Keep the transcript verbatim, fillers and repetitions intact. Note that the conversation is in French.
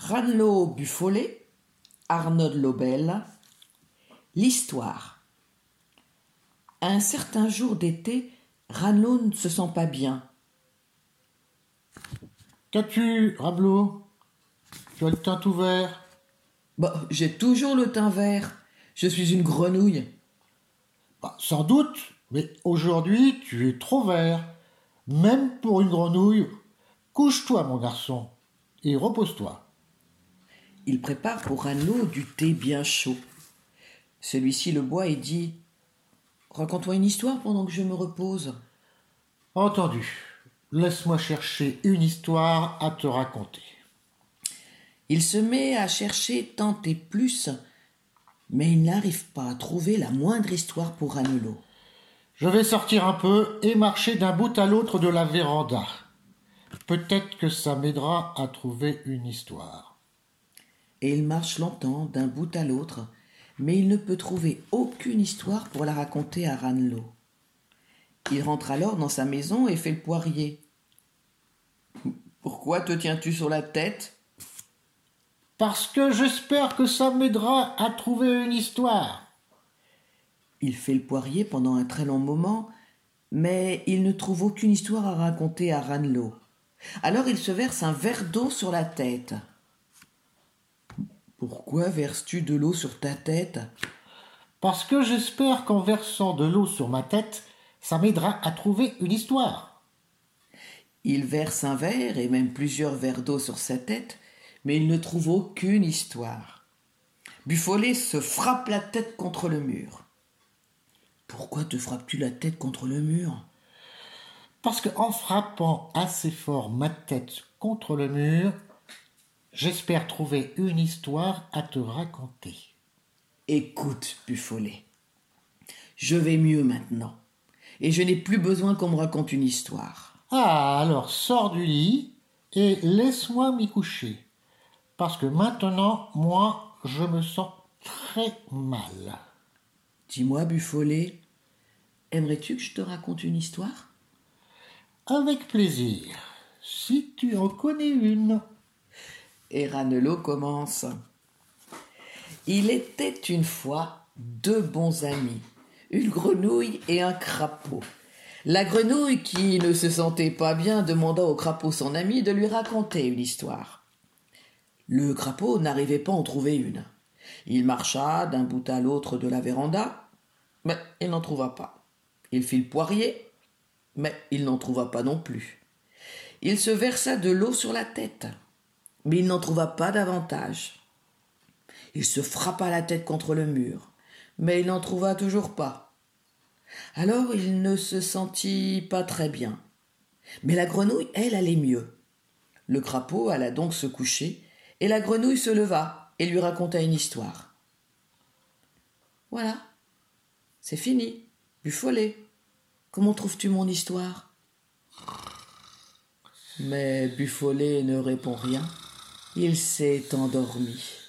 Ranelagh Buffollet, Arnaud Lobel. L'histoire. Un certain jour d'été, Ranelagh ne se sent pas bien. Qu'as-tu, Rabelot? Tu as le teint tout vert. Bah, j'ai toujours le teint vert. Je suis une grenouille. Bah, sans doute, mais aujourd'hui tu es trop vert. Même pour une grenouille. Couche-toi, mon garçon, et repose-toi. Il prépare pour Ranelagh du thé bien chaud. Celui-ci le boit et dit « Raconte-moi une histoire pendant que je me repose. » Entendu. Laisse-moi chercher une histoire à te raconter. Il se met à chercher tant et plus, mais il n'arrive pas à trouver la moindre histoire pour Ranelagh. Je vais sortir un peu et marcher d'un bout à l'autre de la véranda. Peut-être que ça m'aidera à trouver une histoire. Et il marche longtemps d'un bout à l'autre, mais il ne peut trouver aucune histoire pour la raconter à Ranelagh. Il rentre alors dans sa maison et fait le poirier. « Pourquoi te tiens-tu sur la tête ?» Parce que j'espère que ça m'aidera à trouver une histoire. Il fait le poirier pendant un très long moment, mais il ne trouve aucune histoire à raconter à Ranelagh. Alors il se verse un verre d'eau sur la tête. « Pourquoi verses-tu de l'eau sur ta tête ?» Parce que j'espère qu'en versant de l'eau sur ma tête, ça m'aidera à trouver une histoire. Il verse un verre et même plusieurs verres d'eau sur sa tête, mais il ne trouve aucune histoire. Buffollet se frappe la tête contre le mur. « Pourquoi te frappes-tu la tête contre le mur ?» Parce qu'en frappant assez fort ma tête contre le mur, j'espère trouver une histoire à te raconter. Écoute, Buffollet, je vais mieux maintenant, et je n'ai plus besoin qu'on me raconte une histoire. Ah, alors sors du lit et laisse-moi m'y coucher, parce que maintenant, moi, je me sens très mal. Dis-moi, Buffollet, aimerais-tu que je te raconte une histoire ? Avec plaisir, si tu en connais une. Et Ranelagh commence. Il était une fois deux bons amis, une grenouille et un crapaud. La grenouille, qui ne se sentait pas bien, demanda au crapaud, son ami, de lui raconter une histoire. Le crapaud n'arrivait pas à en trouver une. Il marcha d'un bout à l'autre de la véranda, mais il n'en trouva pas. Il fit le poirier, mais il n'en trouva pas non plus. Il se versa de l'eau sur la tête, mais il n'en trouva pas davantage. Il se frappa la tête contre le mur, mais il n'en trouva toujours pas. Alors il ne se sentit pas très bien. Mais la grenouille, elle, allait mieux. Le crapaud alla donc se coucher, et la grenouille se leva et lui raconta une histoire. Voilà, c'est fini. Buffollet, comment trouves-tu mon histoire ? Mais Buffollet ne répond rien. Il s'est endormi.